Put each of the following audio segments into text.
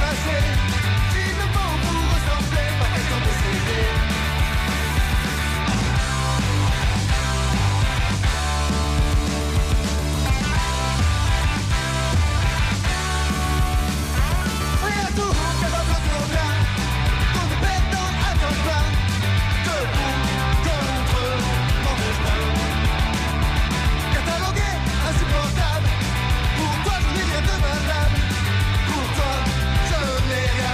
passer. S'il le faut vous ressembler, pas question de céder. Rien à tout, c'est votre tour bien. Qu'on nous pète dans à temps plein. Debout contre mon destin. Catalogué, insupportable. Pour toi je n'ai rien de valable. Pour toi je n'ai rien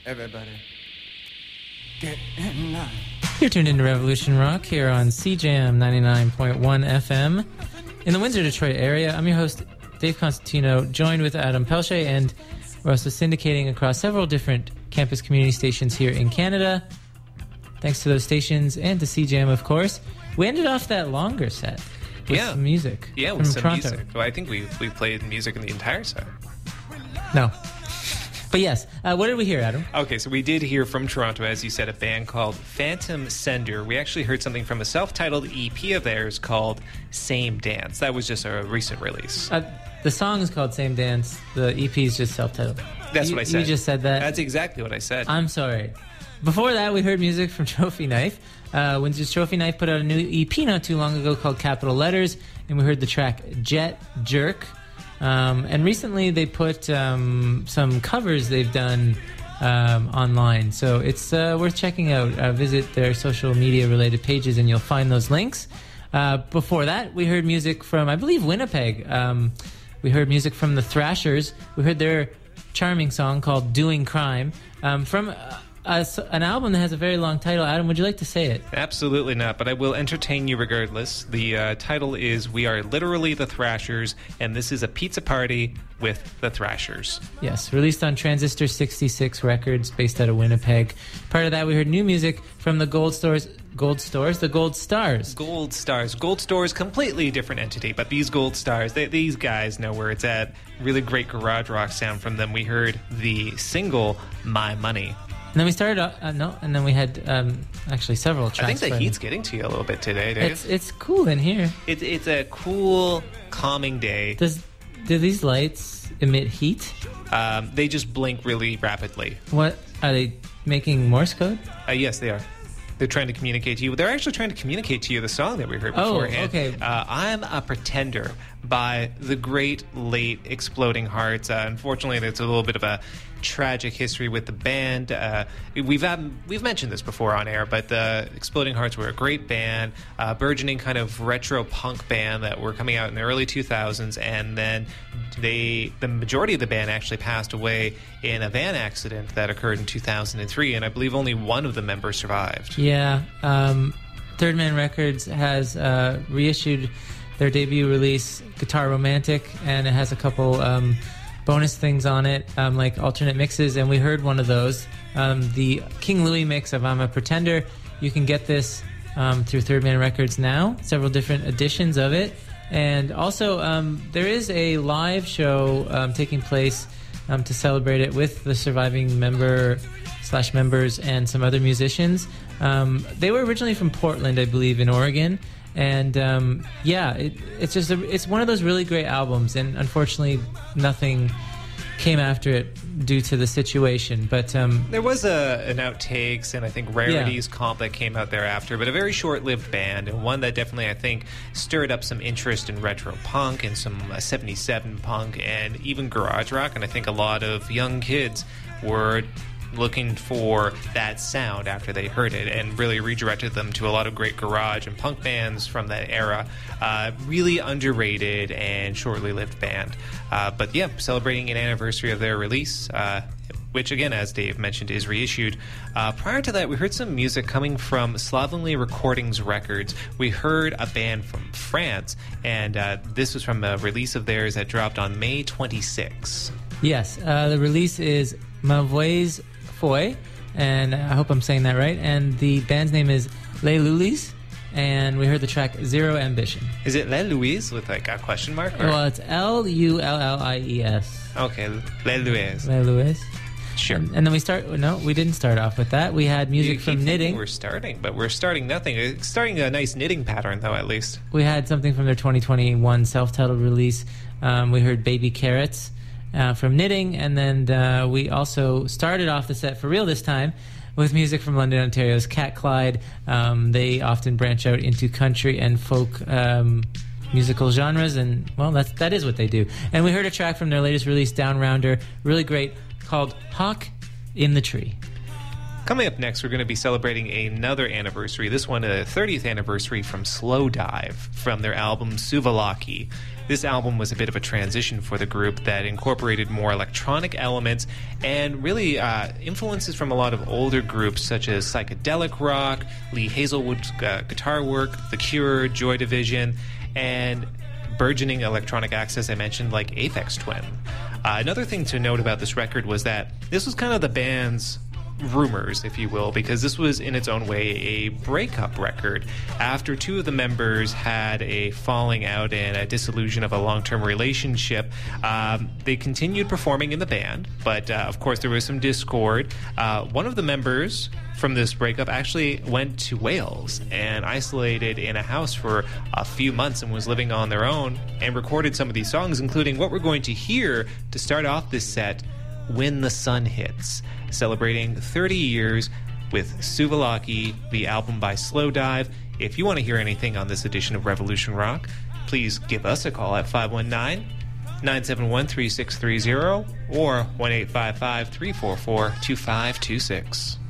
Everybody, get in line. You're tuned into Revolution Rock here on CJAM 99.1 FM in the Windsor, Detroit area. I'm your host, Dave Constantino, joined with Adam Pelche, and we're also syndicating across several different campus community stations here in Canada. Thanks to those stations and to CJAM, of course. We ended off that longer set with some music Yeah, from with some Toronto. music. Well, I think we played music in the entire set. No. But yes, what did we hear, Adam? Okay, so we did hear from Toronto, as you said, a band called Phantom Sender. We actually heard something from a self-titled EP of theirs called Same Dance. That was just a recent release. The song is called Same Dance. The EP is just self-titled. That's what I said. You just said that? That's exactly what I said. I'm sorry. Before that, we heard music from Trophy Knife. Windsor's Trophy Knife put out a new EP not too long ago called Capital Letters, and we heard the track Jet Jerk. And recently they put some covers they've done online. So it's worth checking out. Visit their social media related pages and you'll find those links. Before that, we heard music from, I believe, Winnipeg. We heard music from the Thrashers. We heard their charming song called Doing Crime from an album that has a very long title. Adam, would you like to say it? Absolutely not, but I will entertain you regardless. The title is We Are Literally the Thrashers, and this is a pizza party with the Thrashers. Yes, released on Transistor 66 Records, based out of Winnipeg. Part of that, we heard new music from the Gold Stars. The Gold Stars. Gold Stars. Gold Stars, completely different entity, but these Gold Stars, these guys know where it's at. Really great garage rock sound from them. We heard the single My Money. And then we started and then we had actually several tracks. I think the heat's getting to you a little bit today, Dave. It's cool in here. It's a cool, calming day. Do these lights emit heat? They just blink really rapidly. What are they making Morse code? Yes, they are. They're trying to communicate to you. They're actually trying to communicate to you the song that we heard beforehand. Oh, okay. I'm a Pretender by the great late Exploding Hearts. Unfortunately, there's a little bit of a tragic history with the band. We've mentioned this before on air, but the Exploding Hearts were a great band, burgeoning kind of retro punk band that were coming out in the early 2000s, and then the majority of the band actually passed away in a van accident that occurred in 2003, and I believe only one of the members survived. Yeah. Third Man Records has reissued their debut release, Guitar Romantic, and it has a couple bonus things on it, like alternate mixes, and we heard one of those, the King Louie mix of I'm a Pretender. You can get this through Third Man Records now, several different editions of it, and also there is a live show taking place to celebrate it with the surviving members and some other musicians. They were originally from Portland, I believe, in Oregon. And it's one of those really great albums, and unfortunately nothing came after it due to the situation. But there was an outtakes and I think rarities comp that came out thereafter, but a very short-lived band, and one that definitely I think stirred up some interest in retro punk and some 77 punk and even garage rock. And I think a lot of young kids were looking for that sound after they heard it, and really redirected them to a lot of great garage and punk bands from that era. Really underrated and shortly lived band. But yeah, celebrating an anniversary of their release, which again, as Dave mentioned, is reissued. Prior to that, we heard some music coming from Slovenly Recordings Records. We heard a band from France, and this was from a release of theirs that dropped on May 26. Yes, the release is Mauvaise Foi, and I hope I'm saying that right, and the band's name is Les Lulis, and we heard the track Zero Ambition. Is it Les Louis with like a question mark? Or? Well, it's Lullies. Okay, Les Louis. Les Louis. Sure. And then we didn't start off with that. We had music from Knitting. We're starting nothing. It's starting a nice knitting pattern, though, at least. We had something from their 2021 self-titled release. We heard Baby Carrots from Knitting, and then we also started off the set for real this time with music from London, Ontario's Cat Clyde. They often branch out into country and folk musical genres, and well, that is what they do. And we heard a track from their latest release, Down Rounder, really great, called Hawk in the Tree. Coming up next, we're going to be celebrating another anniversary. This one, a 30th anniversary from Slow Dive, from their album Suvalaki. this album was a bit of a transition for the group that incorporated more electronic elements and really influences from a lot of older groups such as psychedelic rock, Lee Hazelwood's guitar work, The Cure, Joy Division, and burgeoning electronic acts, as I mentioned, like Aphex Twin. Another thing to note about this record was that this was kind of the band's rumors, if you will, because this was in its own way a breakup record after two of the members had a falling out and a dissolution of a long-term relationship. They continued performing in the band, but of course there was some discord. One of the members from this breakup actually went to Wales and isolated in a house for a few months and was living on their own and recorded some of these songs, including what we're going to hear to start off this set, When the Sun Hits, celebrating 30 years with Souvlaki, the album by Slowdive. If you want to hear anything on this edition of Revolution Rock, please give us a call at 519-971-3630 or 1-855-344-2526.